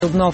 Дубнов.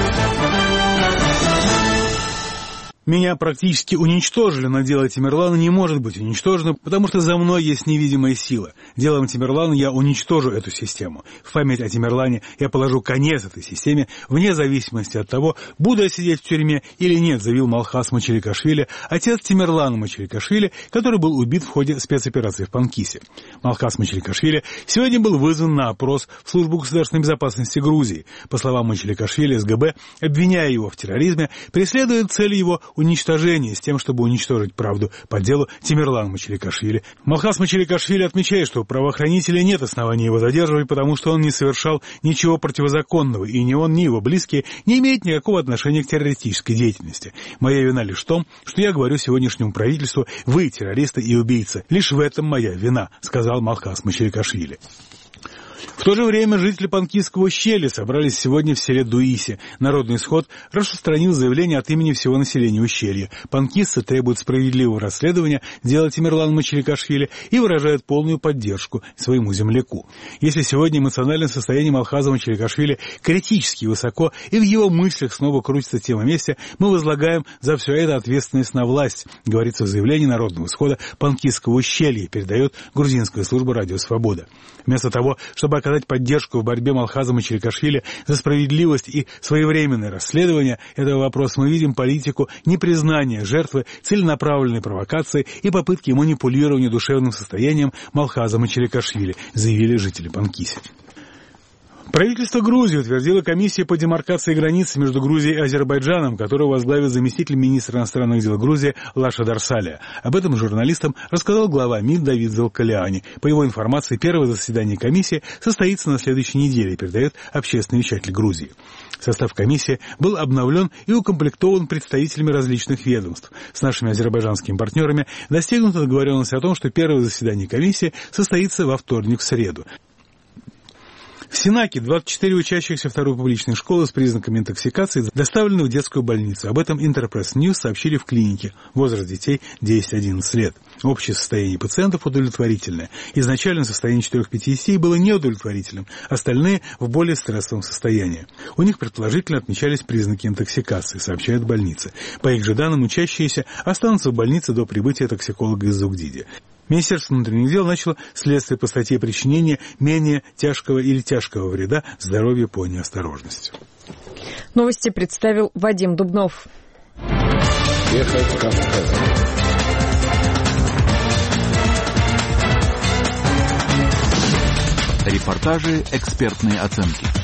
Меня практически уничтожили, но дело Тимерлана не может быть уничтожено, потому что за мной есть невидимая сила. Делом Тимерлана я уничтожу эту систему. В память о Тимерлане я положу конец этой системе, вне зависимости от того, буду я сидеть в тюрьме или нет, заявил Малхас Мачеликашвили, отец Тимерлана Мачеликашвили, который был убит в ходе спецоперации в Панкисе. Малхас Мачеликашвили сегодня был вызван на опрос в службу государственной безопасности Грузии. По словам Мачеликашвили, СГБ, обвиняя его в терроризме, преследует цель его уничтожение с тем, чтобы уничтожить правду по делу Тимерлана Мачеликашвили. Малхас Мачеликашвили отмечает, что у правоохранителей нет оснований его задерживать, потому что он не совершал ничего противозаконного, и ни он, ни его близкие не имеют никакого отношения к террористической деятельности. Моя вина лишь в том, что я говорю сегодняшнему правительству: вы террористы и убийцы. Лишь в этом моя вина, сказал Малхас Мачеликашвили. В то же время жители Панкисского ущелья собрались сегодня в селе Дуиси. Народный исход распространил заявление от имени всего населения ущелья. Панкисцы требуют справедливого расследования дела Тимерлана Мачеликашвили и выражают полную поддержку своему земляку. Если сегодня эмоциональное состояние Малхаза Мачеликашвили критически высоко и в его мыслях снова крутится тема мести, мы возлагаем за все это ответственность на власть, говорится в заявлении Народного исхода Панкисского ущелья, передает грузинская служба «Радио Свобода». Вместо того, чтобы оказать поддержку в борьбе Малхаза Мачеликашвили за справедливость и своевременное расследование этого вопроса, мы видим политику непризнания жертвы, целенаправленной провокации и попытки манипулирования душевным состоянием Малхаза Мачеликашвили, заявили жители Панкиси. Правительство Грузии утвердило комиссию по демаркации границы между Грузией и Азербайджаном, которую возглавит заместитель министра иностранных дел Грузии Лаша Дарсалия. Об этом журналистам рассказал глава МИД Давид Велкалиани. По его информации, первое заседание комиссии состоится на следующей неделе, передает общественный вещатель Грузии. Состав комиссии был обновлен и укомплектован представителями различных ведомств. С нашими азербайджанскими партнерами достигнута договоренность о том, что первое заседание комиссии состоится во вторник в среду. В Синаке 24 учащихся второй публичной школы с признаками интоксикации доставлены в детскую больницу. Об этом Интерпресс Ньюс сообщили в клинике. Возраст детей 10-11 лет. Общее состояние пациентов удовлетворительное. Изначально состояние 4-5 детей было неудовлетворительным, остальные в более стрессовом состоянии. У них предположительно отмечались признаки интоксикации, сообщают в больнице. По их же данным, учащиеся останутся в больнице до прибытия токсиколога из Зугдиди. Министерство внутренних дел начало следствие по статье причинения менее тяжкого или тяжкого вреда здоровью по неосторожности. Новости представил Вадим Дубнов. Ехать Кавказ. Репортажи, экспертные оценки.